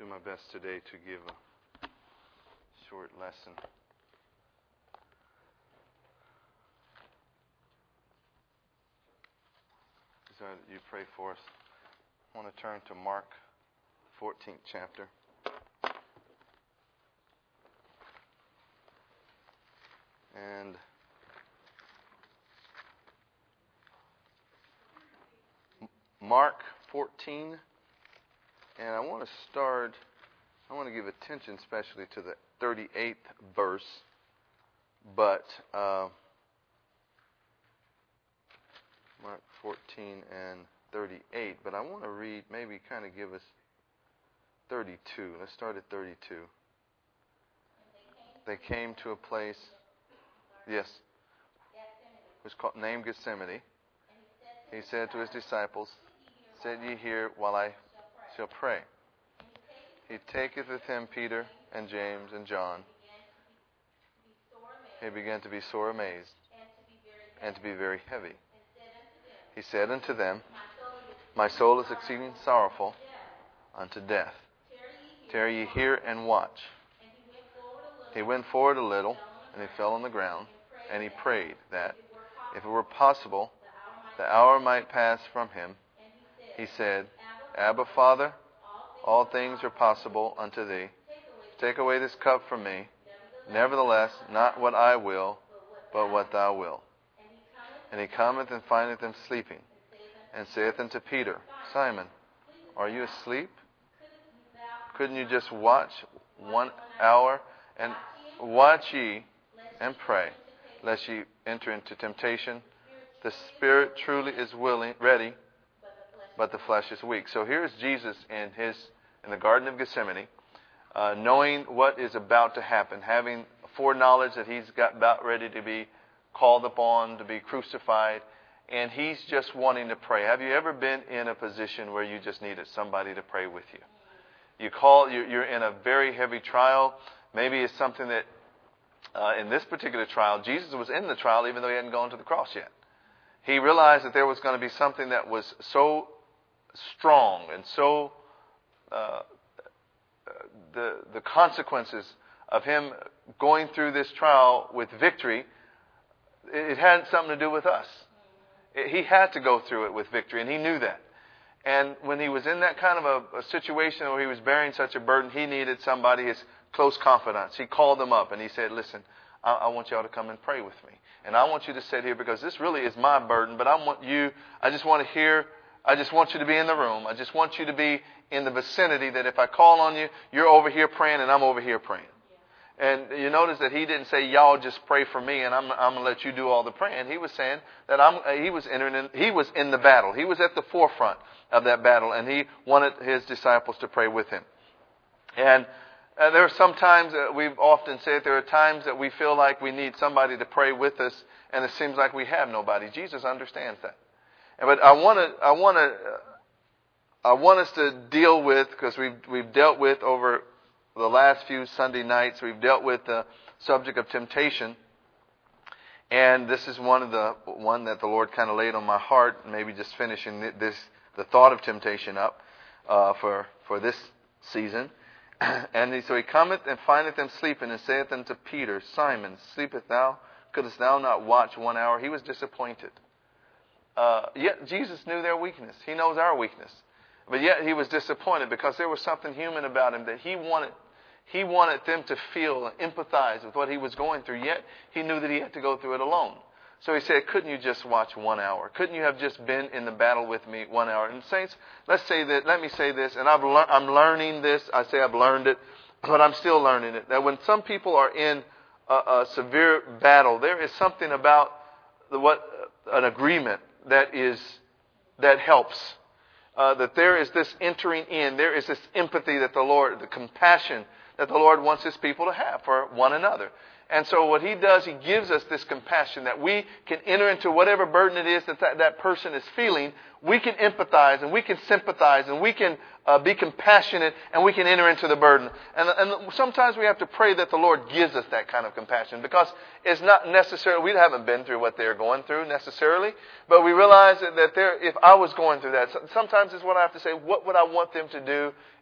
my best today to give a short lesson. So you pray for us. I want to turn to Mark 14th chapter. And Mark 14, and I want to give attention especially to the 38th verse, but Mark 14 and 38, but I want to read, maybe kind of give us 32. Let's start at 32. They came to a place, yes, it was called, named Gethsemane. He said to his disciples, "Sit ye here while I shall pray." He taketh with him Peter and James and John. He began to be sore amazed and to be very heavy. He said unto them, "My soul is exceeding sorrowful unto death. Tarry ye here and watch." He went forward a little, and he fell on the ground, and he prayed that, if it were possible, the hour might pass from him. He said, "Abba, Father, all things are possible unto thee. Take away this cup from me. Nevertheless, not what I will, but what thou wilt." And he cometh and findeth them sleeping, and saith unto Peter, "Simon, are you asleep? Couldn't you just watch 1 hour? And watch ye and pray, lest ye enter into temptation. The spirit truly is ready, but the flesh is weak." So here's Jesus in the Garden of Gethsemane, knowing what is about to happen, having foreknowledge that he's got about ready to be called upon, to be crucified, and he's just wanting to pray. Have you ever been in a position where you just needed somebody to pray with you? You're in a very heavy trial. Maybe it's something that, in this particular trial, Jesus was in the trial even though he hadn't gone to the cross yet. He realized that there was going to be something that was so strong and so the consequences of him going through this trial with victory, it had something to do with us. He had to go through it with victory, and he knew that. And when he was in that kind of a situation where he was bearing such a burden, he needed somebody, his close confidants. He called them up and he said, "Listen, I want y'all to come and pray with me. And I want you to sit here because this really is my burden, but I want you to be in the room. I just want you to be in the vicinity that if I call on you, you're over here praying and I'm over here praying." And you notice that he didn't say, "Y'all just pray for me and I'm going to let you do all the praying." He was saying that he was in the battle. He was at the forefront of that battle, and he wanted his disciples to pray with him. And there are some times that we've often said there are times that we feel like we need somebody to pray with us, and it seems like we have nobody. Jesus understands that. But I want us to deal with, because we've dealt with over the last few Sunday nights, we've dealt with the subject of temptation, and this is one that the Lord kind of laid on my heart, maybe just finishing the thought of temptation up for this season. And so he cometh and findeth them sleeping, and saith unto Peter, "Simon, sleepeth thou? Couldst thou not watch 1 hour?" He was disappointed. Yet Jesus knew their weakness. He knows our weakness. But yet he was disappointed because there was something human about him that he wanted them to feel and empathize with what he was going through. Yet he knew that he had to go through it alone. So he said, "Couldn't you just watch 1 hour? Couldn't you have just been in the battle with me 1 hour?" And saints, let me say this, and I'm learning this. I say I've learned it, but I'm still learning it. That when some people are in a severe battle, there is something about an agreement that helps. That there is this entering in, there is this empathy that the compassion that the Lord wants His people to have for one another. And so what He does, He gives us this compassion that we can enter into whatever burden it is that person is feeling. We can empathize and we can sympathize and we can be compassionate and we can enter into the burden. And sometimes we have to pray that the Lord gives us that kind of compassion, because it's not necessarily, we haven't been through what they're going through necessarily, but we realize that if I was going through that, sometimes it's what I have to say, what would I want them to do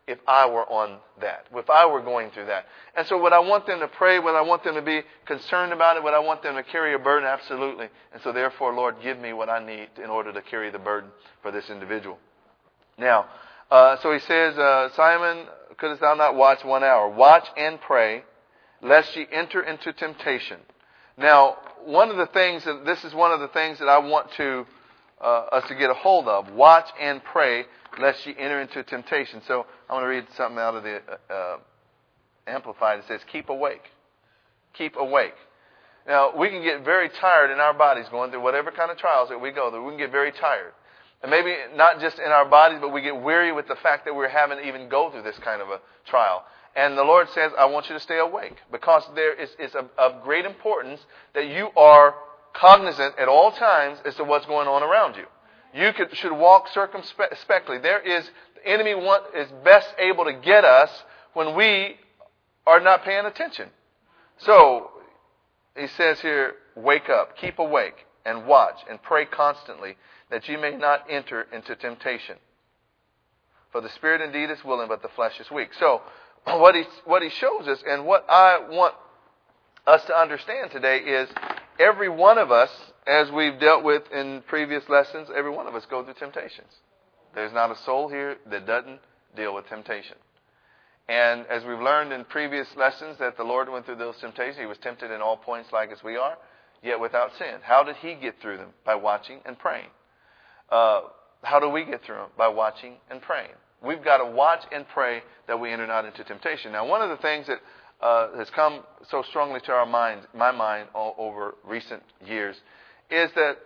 if I were on that, if I were going through that. And so would I want them to pray? Would I want them to be concerned about it? Would I want them to carry a burden? Absolutely. And so therefore, Lord, give me what I need in order to carry the burden for this individual. Now, so he says, Simon, couldst thou not watch 1 hour? Watch and pray, lest ye enter into temptation. Now, this is one of the things that I want us to get a hold of. Watch and pray, lest ye enter into temptation. So I want to read something out of the Amplified. It says, keep awake. Keep awake. Now, we can get very tired in our bodies going through whatever kind of trials that we go through. We can get very tired. And maybe not just in our bodies, but we get weary with the fact that we're having to even go through this kind of a trial. And the Lord says, I want you to stay awake, because it's of great importance that you are cognizant at all times as to what's going on around you. You should walk circumspectly. The enemy is best able to get us when we are not paying attention. So, he says here, wake up, keep awake, and watch, and pray constantly, that you may not enter into temptation. For the spirit indeed is willing, but the flesh is weak. So, what he shows us, and what I want us to understand today, is every one of us, as we've dealt with in previous lessons, every one of us go through temptations. There's not a soul here that doesn't deal with temptation. And as we've learned in previous lessons that the Lord went through those temptations, He was tempted in all points like as we are, yet without sin. How did He get through them? By watching and praying. How do we get through them? By watching and praying. We've got to watch and pray that we enter not into temptation. Now, one of the things that has come so strongly to my mind over recent years, is that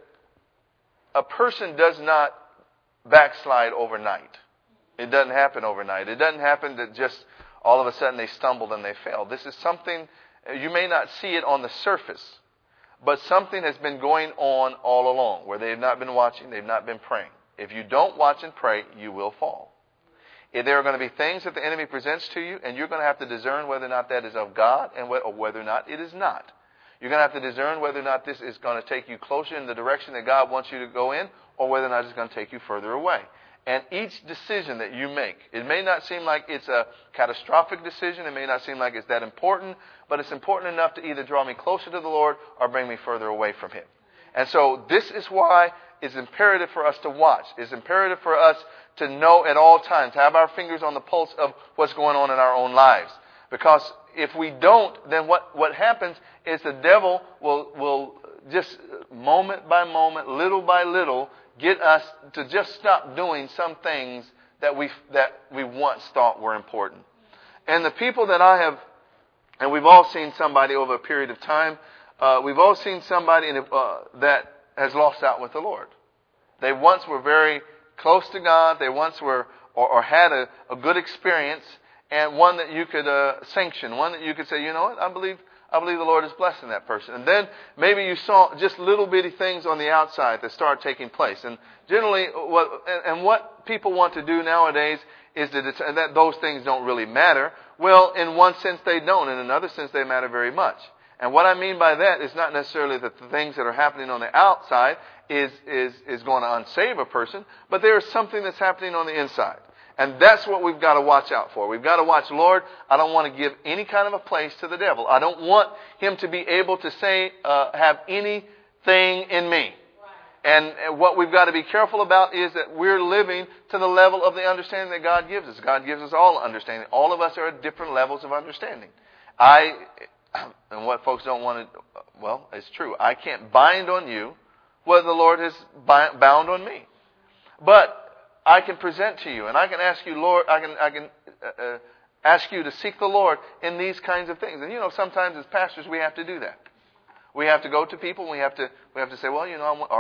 a person does not backslide overnight. It doesn't happen overnight. It doesn't happen that just all of a sudden they stumbled and they failed. This is something, you may not see it on the surface, but something has been going on all along, where they've not been watching, they've not been praying. If you don't watch and pray, you will fall. If there are going to be things that the enemy presents to you, and you're going to have to discern whether or not that is of God, and whether or not it is not. You're going to have to discern whether or not this is going to take you closer in the direction that God wants you to go in, or whether or not it's going to take you further away. And each decision that you make, it may not seem like it's a catastrophic decision, it may not seem like it's that important, but it's important enough to either draw me closer to the Lord or bring me further away from Him. And so this is why it's imperative for us to watch. It's imperative for us to know at all times, have our fingers on the pulse of what's going on in our own lives. Because if we don't, then what happens is the devil will just moment by moment, little by little, get us to just stop doing some things that we once thought were important. And the people that I have, and we've all seen somebody over a period of time, we've all seen somebody that has lost out with the Lord. They once were very close to God. They once were or had a good experience, and one that you could sanction, one that you could say, you know what, I believe the Lord is blessing that person. And then maybe you saw just little bitty things on the outside that start taking place. And generally, what people want to do nowadays is that those things don't really matter. Well, in one sense they don't. In another sense they matter very much. And what I mean by that is not necessarily that the things that are happening on the outside is going to unsave a person, but there is something that's happening on the inside. And that's what we've got to watch out for. We've got to watch, Lord, I don't want to give any kind of a place to the devil. I don't want him to be able to say, have anything in me. And what we've got to be careful about is that we're living to the level of the understanding that God gives us. God gives us all understanding. All of us are at different levels of understanding. And what folks don't want to, well, it's true. I can't bind on you what the Lord has bound on me. But I can present to you, and I can ask you, Lord, I can ask you to seek the Lord in these kinds of things. And sometimes as pastors we have to do that. We have to go to people, and we have to say, well,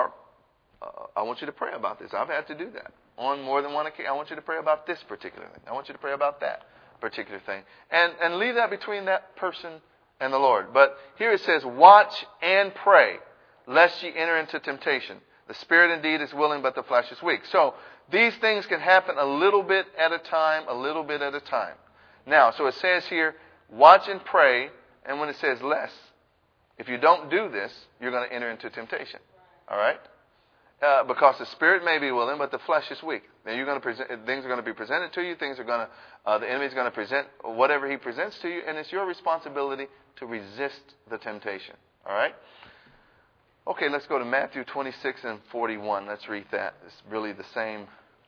I want you to pray about this. I've had to do that on more than one occasion. I want you to pray about this particular thing. I want you to pray about that particular thing, and leave that between that person and the Lord. But here it says, watch and pray, lest ye enter into temptation. The spirit indeed is willing, but the flesh is weak. So these things can happen a little bit at a time, a little bit at a time. Now, so it says here, watch and pray, and when it says lest, if you don't do this, you're going to enter into temptation. All right? because the spirit may be willing, but the flesh is weak. Now you're going to things are going to be presented to you. Things are going to, the enemy is going to present whatever he presents to you, and it's your responsibility to resist the temptation. All right? Okay, let's go to Matthew 26 and 41. Let's read that. It's really the same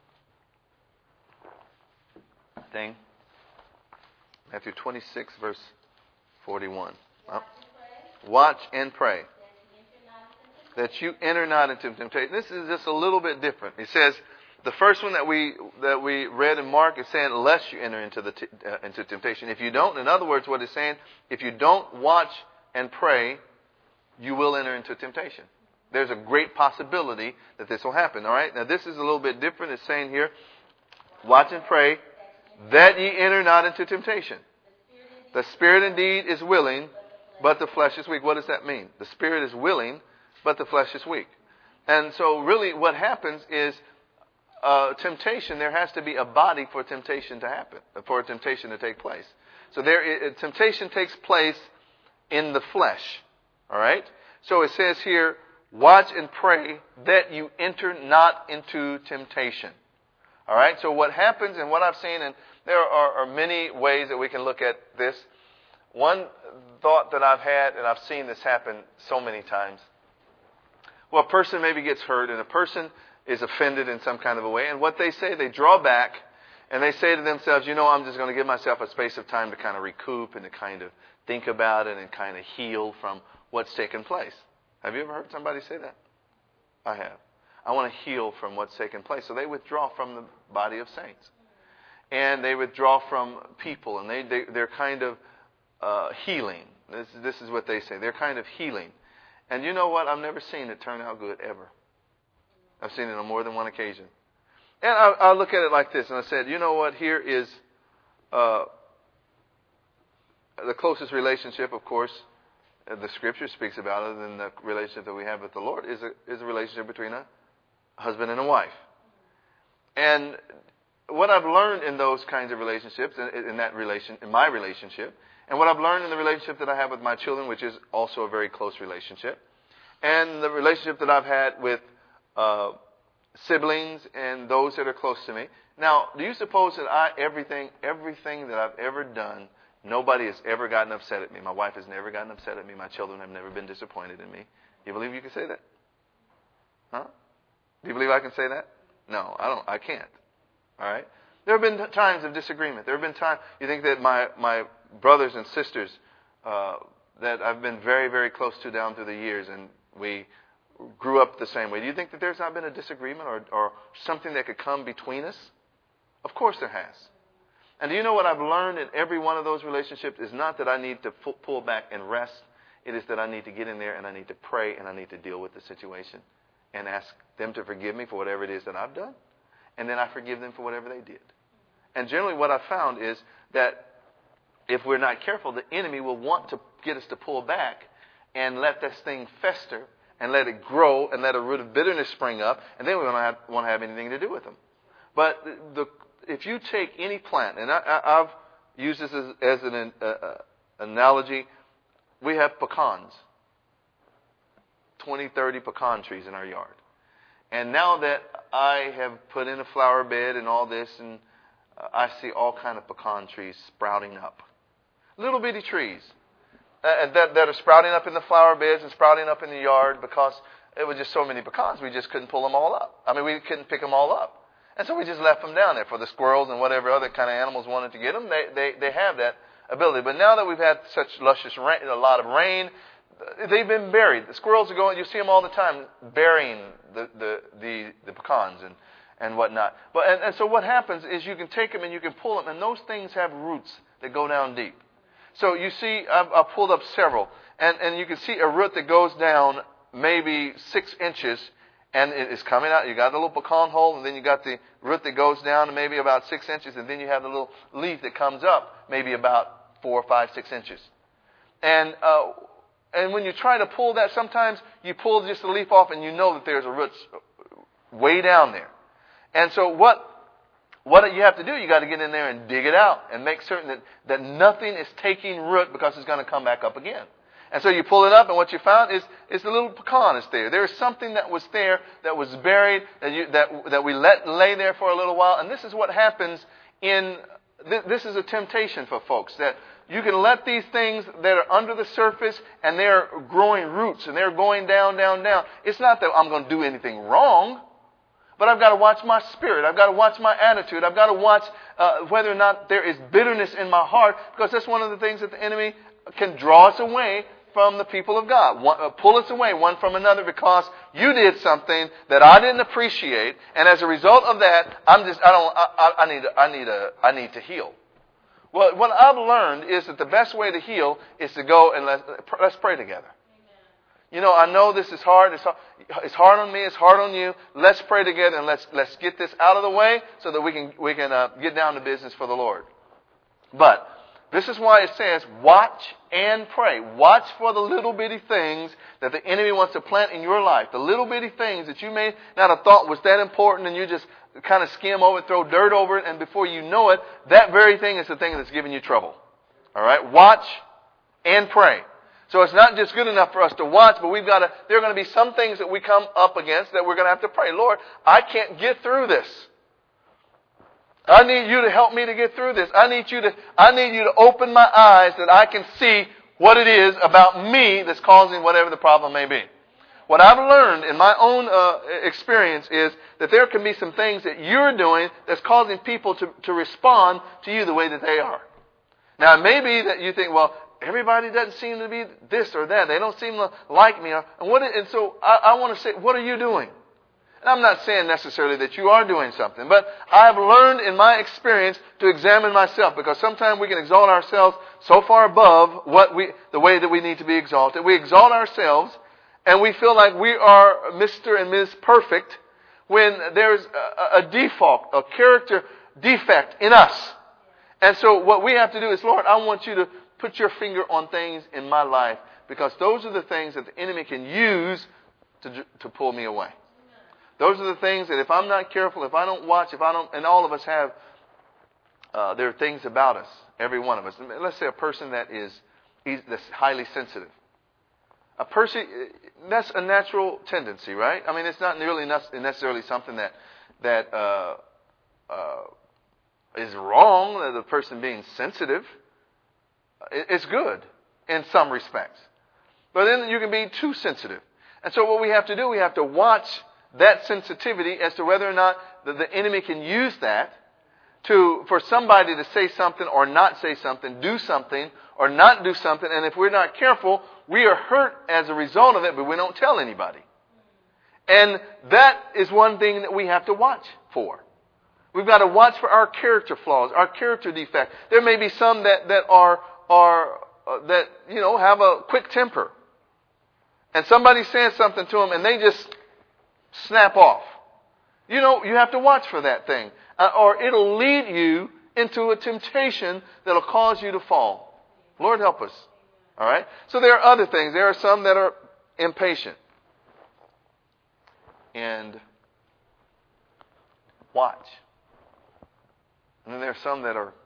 thing. Matthew 26, verse 41. Watch and pray that you enter not into temptation. This is just a little bit different. He says, the first one that we read in Mark is saying, lest you enter into temptation. If you don't, in other words, what it's saying, if you don't watch and pray, you will enter into temptation. There's a great possibility that this will happen. All right. Now this is a little bit different. It's saying here, watch and pray that ye enter not into temptation. The spirit indeed is willing, but the flesh is weak. What does that mean? The spirit is willing, but the flesh is weak. And so really what happens is temptation, there has to be a body for temptation to happen, for temptation to take place. So temptation takes place in the flesh. All right? So it says here, watch and pray that you enter not into temptation. All right? So what happens, and what I've seen, and there are many ways that we can look at this. One thought that I've had, and I've seen this happen so many times. Well, a person maybe gets hurt, and a person is offended in some kind of a way. And what they say, they draw back, and they say to themselves, I'm just going to give myself a space of time to kind of recoup and to kind of think about it and kind of heal from what's taken place. Have you ever heard somebody say that? I have. I want to heal from what's taken place. So they withdraw from the body of saints. And they withdraw from people, and they're kind of healing. This is what they say. They're kind of healing. And you know what? I've never seen it turn out good, ever. I've seen it on more than one occasion. And I look at it like this, and I said, you know what? Here is the closest relationship, of course, the Scripture speaks about it, and the relationship that we have with the Lord is a relationship between a husband and a wife. And what I've learned in those kinds of relationships, in my relationship, and what I've learned in the relationship that I have with my children, which is also a very close relationship, and the relationship that I've had with siblings and those that are close to me. Now, do you suppose that everything that I've ever done, nobody has ever gotten upset at me? My wife has never gotten upset at me. My children have never been disappointed in me. You believe you can say that? Huh? Do you believe I can say that? No, I don't. I can't. All right? There have been times of disagreement. There have been times, you think that my brothers and sisters that I've been very, very close to down through the years, and we grew up the same way. Do you think that there's not been a disagreement or something that could come between us? Of course there has. And do you know what I've learned in every one of those relationships is not that I need to pull back and rest. It is that I need to get in there and I need to pray and I need to deal with the situation and ask them to forgive me for whatever it is that I've done. And then I forgive them for whatever they did. And generally what I've found is that if we're not careful, the enemy will want to get us to pull back and let this thing fester and let it grow and let a root of bitterness spring up, and then we don't want to have anything to do with them. But if you take any plant, and I've used this as an analogy, we have pecans, 20, 30 pecan trees in our yard. And now that I have put in a flower bed and all this, and I see all kind of pecan trees sprouting up. Little bitty trees that are sprouting up in the flower beds and sprouting up in the yard because it was just so many pecans, we just couldn't pull them all up. I mean, we couldn't pick them all up. And so we just left them down there for the squirrels and whatever other kind of animals wanted to get them. They have that ability. But now that we've had such luscious rain, a lot of rain, they've been buried. The squirrels are going, you see them all the time, burying the pecans and whatnot. And so what happens is you can take them and you can pull them, and those things have roots that go down deep. So you see, I've pulled up several, and you can see a root that goes down maybe 6 inches, and it is coming out. You got the little pecan hole, and then you got the root that goes down to maybe about 6 inches, and then you have the little leaf that comes up maybe about 4, 5, 6 inches. And when you try to pull that, sometimes you pull just the leaf off, and you know that there's a root way down there. And so what you have to do, you got to get in there and dig it out and make certain that nothing is taking root because it's going to come back up again. And so you pull it up, and what you found is a little pecan is there. There is something that was there that was buried that we let lay there for a little while. And this is what happens this is a temptation for folks, that you can let these things that are under the surface and they're growing roots and they're going down, down, down. It's not that I'm going to do anything wrong, but I've got to watch my spirit. I've got to watch my attitude. I've got to watch whether or not there is bitterness in my heart, because that's one of the things that the enemy can draw us away from the people of God. Pull us away one from another because you did something that I didn't appreciate, and as a result of that, I need to heal. Well, what I've learned is that the best way to heal is to go and let's pray together. You know, I know this is hard. It's hard on me. It's hard on you. Let's pray together and let's get this out of the way so that we can get down to business for the Lord. But this is why it says, watch and pray. Watch for the little bitty things that the enemy wants to plant in your life. The little bitty things that you may not have thought was that important, and you just kind of skim over it, throw dirt over it, and before you know it, that very thing is the thing that's giving you trouble. All right? Watch and pray. So it's not just good enough for us to watch, but there are going to be some things that we come up against that we're going to have to pray. Lord, I can't get through this. I need you to help me to get through this. I need you to open my eyes that I can see what it is about me that's causing whatever the problem may be. What I've learned in my own experience is that there can be some things that you're doing that's causing people to respond to you the way that they are. Now, it may be that you think, well, everybody doesn't seem to be this or that. They don't seem to like me. And so I want to say, what are you doing? And I'm not saying necessarily that you are doing something, but I've learned in my experience to examine myself, because sometimes we can exalt ourselves so far above the way that we need to be exalted. We exalt ourselves and we feel like we are Mr. and Ms. Perfect when there's a default, a character defect in us. And so what we have to do is, Lord, I want you to put your finger on things in my life, because those are the things that the enemy can use to pull me away. Those are the things that if I'm not careful, if I don't watch, and all of us have, there are things about us, every one of us. Let's say a person that's highly sensitive. A person, that's a natural tendency, right? I mean, it's not really necessarily something that is wrong, the person being sensitive. It's good in some respects. But then you can be too sensitive. And so what we have to do, we have to watch that sensitivity as to whether or not the enemy can use that for somebody to say something or not say something, do something or not do something. And if we're not careful, we are hurt as a result of it, but we don't tell anybody. And that is one thing that we have to watch for. We've got to watch for our character flaws, our character defects. There may be some that have a quick temper. And somebody says something to them and they just snap off. You have to watch for that thing. Or it'll lead you into a temptation that'll cause you to fall. Lord help us. All right? So there are other things. There are some that are impatient. And watch. And then there are some that are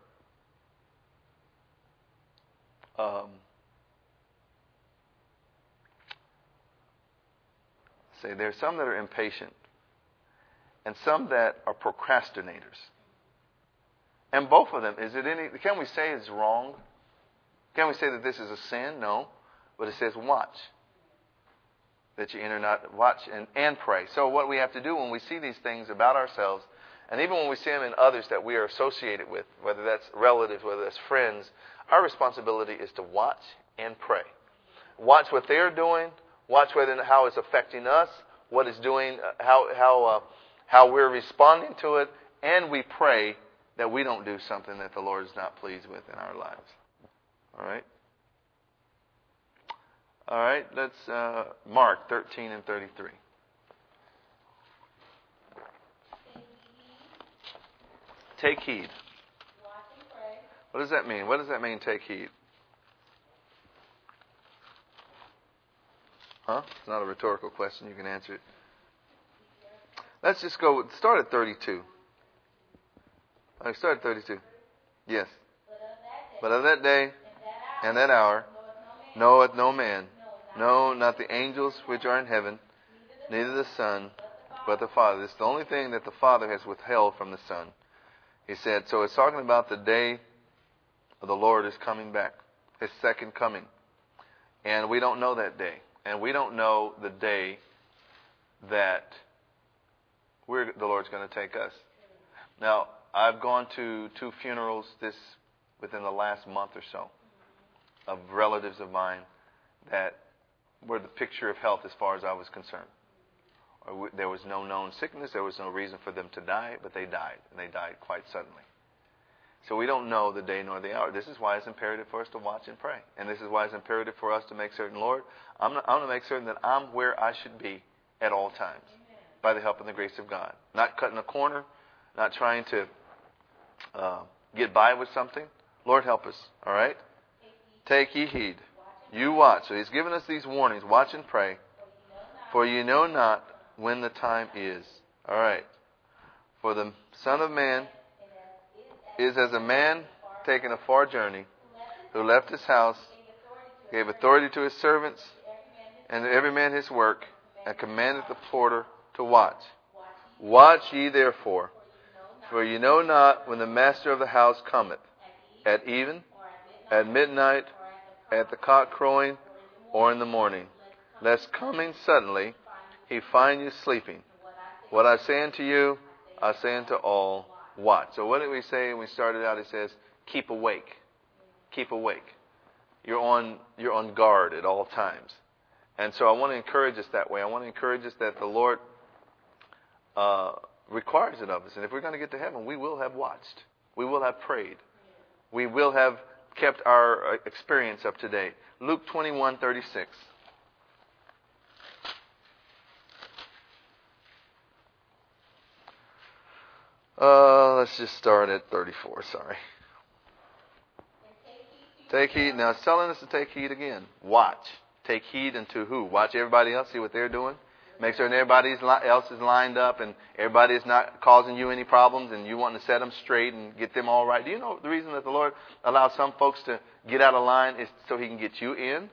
there's some that are impatient and some that are procrastinators. And both of them, can we say it's wrong? Can we say that this is a sin? No. But it says watch. That you enter not, watch and pray. So what we have to do when we see these things about ourselves, and even when we see them in others that we are associated with, whether that's relatives, whether that's friends, our responsibility is to watch and pray. Watch what they're doing. Watch how it's affecting us, what it's doing, how we're responding to it, and we pray that we don't do something that the Lord is not pleased with in our lives. All right? All right, let's Mark 13 and 33. Take heed. What does that mean? What does that mean, take heed? Huh? It's not a rhetorical question. You can answer it. Let's just start at 32. Start at 32. Yes. But of that day and that hour, knoweth no man, no, not the angels which are in heaven, neither the Son, but the Father. This is the only thing that the Father has withheld from the Son. He said, so it's talking about the day of the Lord is coming back, His second coming. And we don't know that day. And we don't know the day that the Lord's going to take us. Now, I've gone to 2 funerals within the last month or so of relatives of mine that were the picture of health as far as I was concerned. There was no known sickness. There was no reason for them to die, but they died, and they died quite suddenly. So we don't know the day nor the hour. This is why it's imperative for us to watch and pray. And this is why it's imperative for us to make certain, Lord, I'm going to make certain that I'm where I should be at all times by the help and the grace of God. Not cutting a corner, not trying to get by with something. Lord, help us, all right? Take ye heed. You watch. So He's given us these warnings. Watch and pray. For you know not when the time is. All right. For the Son of Man is as a man taking a far journey, who left his house, gave authority to his servants, and to every man his work, and commanded the porter to watch. Watch ye therefore, for you know not when the master of the house cometh, at even, at midnight, at the cock crowing, or in the morning, lest coming suddenly He find you sleeping. What I say unto you, I say unto all, watch. So what did we say when we started out? It says, keep awake. Keep awake. You're on guard at all times. And so I want to encourage us that way. I want to encourage us that the Lord requires it of us. And if we're going to get to heaven, we will have watched. We will have prayed. We will have kept our experience up to date. Luke 21:36. Let's just start at 34, sorry. Take heed. Now it's telling us to take heed again. Watch. Take heed unto who? Watch everybody else, see what they're doing. Make certain everybody else is lined up and everybody is not causing you any problems and you want to set them straight and get them all right. Do you know the reason that the Lord allows some folks to get out of line is so He can get you in?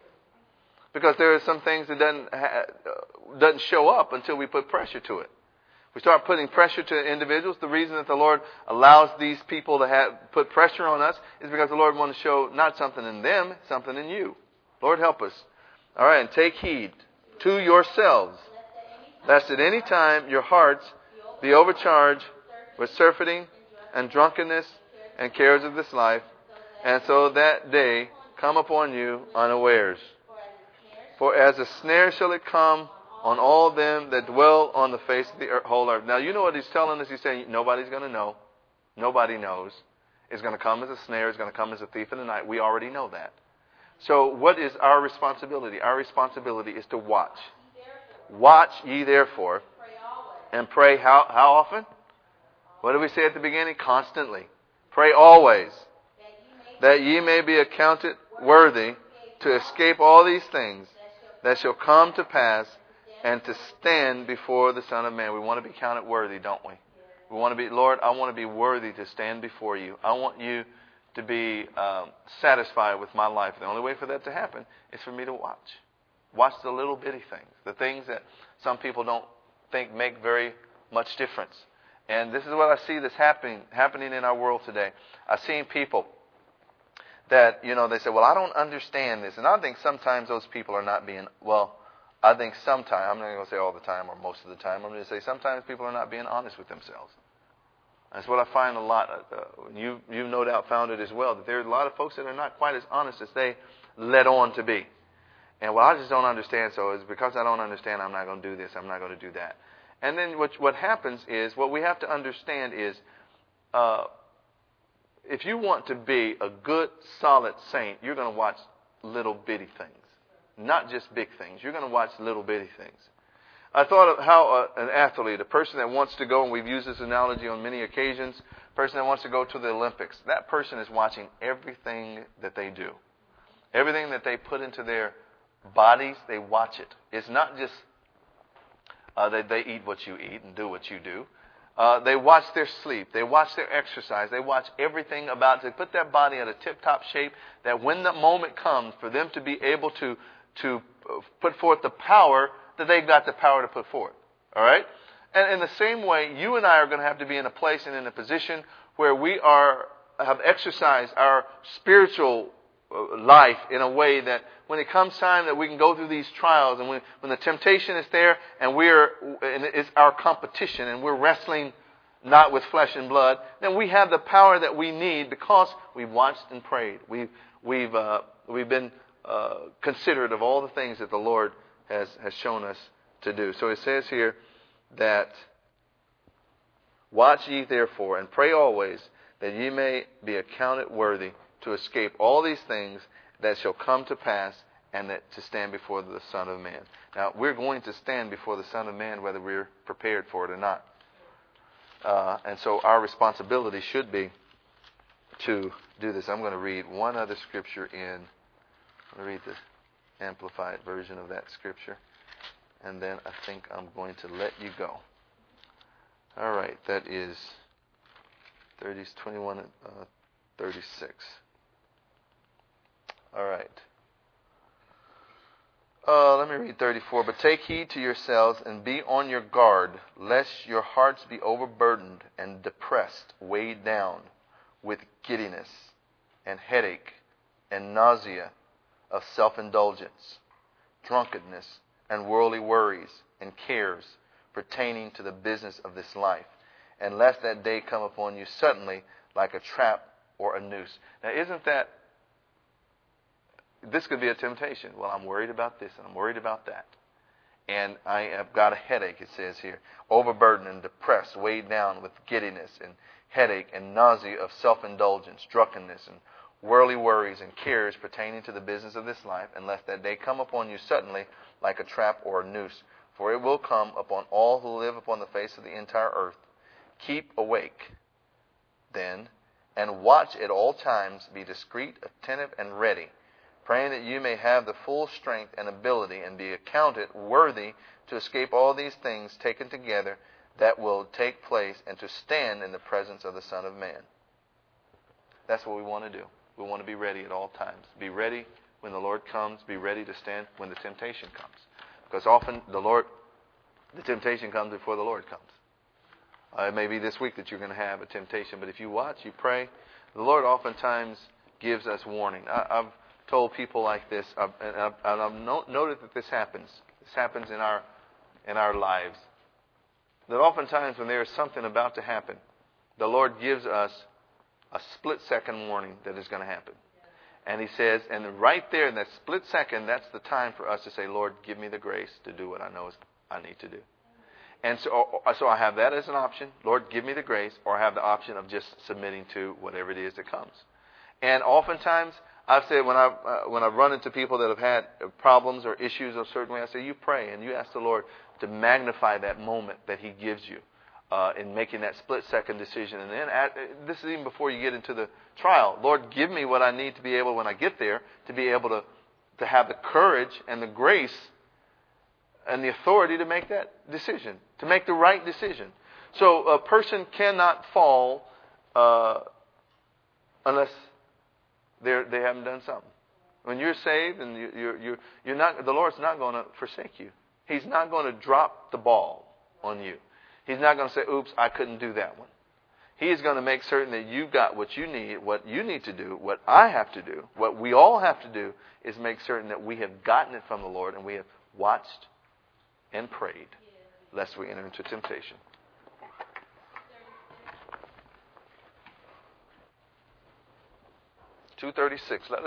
Because there are some things that doesn't show up until we put pressure to it. We start putting pressure to individuals. The reason that the Lord allows these people to put pressure on us is because the Lord wants to show not something in them, something in you. Lord, help us. All right, and take heed to yourselves, lest at any time your hearts be overcharged with surfeiting and drunkenness and cares of this life, and so that day come upon you unawares. For as a snare shall it come on all them that dwell on the face of the whole earth. Now, you know what He's telling us? He's saying nobody's going to know. Nobody knows. It's going to come as a snare. It's going to come as a thief in the night. We already know that. So what is our responsibility? Our responsibility is to watch. Watch ye therefore and pray how often? What did we say at the beginning? Constantly. Pray always, that ye may be accounted worthy to escape all these things that shall come to pass and to stand before the Son of Man. We want to be counted worthy, don't we? We want to be, Lord, I want to be worthy to stand before you. I want you to be satisfied with my life. The only way for that to happen is for me to watch. Watch the little bitty things, the things that some people don't think make very much difference. And this is what I see that's happening in our world today. I've seen people that, they say, well, I don't understand this. And I think sometimes those people are not being, I think sometimes, I'm not going to say all the time or most of the time, I'm going to say sometimes people are not being honest with themselves. That's what I find a lot. You've no doubt found it as well, that there are a lot of folks that are not quite as honest as they let on to be. And I just don't understand, so it's because I don't understand, I'm not going to do this, I'm not going to do that. And then what happens is, what we have to understand is, if you want to be a good, solid saint, you're going to watch little bitty things. Not just big things. You're going to watch little bitty things. I thought of how an athlete, a person that wants to go, and we've used this analogy on many occasions, a person that wants to go to the Olympics, that person is watching everything that they do. Everything that they put into their bodies, they watch it. It's not just that they eat what you eat and do what you do. They watch their sleep. They watch their exercise. They watch everything about to put their body in a tip-top shape that when the moment comes for them to be able to put forth the power, that they've got the power to put forth. All right? And in the same way, you and I are going to have to be in a place and in a position where we have exercised our spiritual life in a way that when it comes time that we can go through these trials, and when the temptation is there and it's our competition and we're wrestling not with flesh and blood, then we have the power that we need because we've watched and prayed. We've been considerate of all the things that the Lord has shown us to do. So it says here that, watch ye therefore and pray always, that ye may be accounted worthy to escape all these things that shall come to pass, and that to stand before the Son of Man. Now, we're going to stand before the Son of Man whether we're prepared for it or not. And so our responsibility should be to do this. I'm going to read one other scripture I'm going to read the Amplified version of that scripture, and then I think I'm going to let you go. All right, that is 21 and 36. All right. Let me read 34. But take heed to yourselves and be on your guard, lest your hearts be overburdened and depressed, weighed down with giddiness and headache and nausea of self-indulgence, drunkenness and worldly worries and cares pertaining to the business of this life, and lest that day come upon you suddenly like a trap or a noose. Now, this could be a temptation. Well, I'm worried about this and I'm worried about that. And I have got a headache, it says here. Overburdened and depressed, weighed down with giddiness and headache and nausea of self-indulgence, drunkenness and worldly worries and cares pertaining to the business of this life, unless that day come upon you suddenly like a trap or a noose. For it will come upon all who live upon the face of the entire earth. Keep awake, then, and watch at all times. Be discreet, attentive, and ready, praying that you may have the full strength and ability and be accounted worthy to escape all these things taken together that will take place, and to stand in the presence of the Son of Man. That's what we want to do. We want to be ready at all times. Be ready when the Lord comes. Be ready to stand when the temptation comes. Because often the temptation comes before the Lord comes. It may be this week that you're going to have a temptation, but if you watch, you pray, the Lord oftentimes gives us warning. I've told people like this, and I've noted that this happens. This happens in our lives. That oftentimes when there is something about to happen, the Lord gives us a split-second warning that is going to happen. And He says, and right there in that split second, that's the time for us to say, Lord, give me the grace to do what I know I need to do. And so I have that as an option. Lord, give me the grace. Or I have the option of just submitting to whatever it is that comes. And oftentimes, I've said when I've run into people that have had problems or issues of a certain way, I say, you pray and you ask the Lord to magnify that moment that He gives you in making that split-second decision. And then this is even before you get into the trial. Lord, give me what I need to be able, when I get there, to be able to have the courage and the grace and the authority to make that decision, to make the right decision. So a person cannot fall unless they haven't done something. When you're saved and you're not, the Lord's not going to forsake you. He's not going to drop the ball on you. He's not going to say, oops, I couldn't do that one. He is going to make certain that you've got what you need to do, what I have to do, what we all have to do is make certain that we have gotten it from the Lord and we have watched and prayed, lest we enter into temptation. (2:36).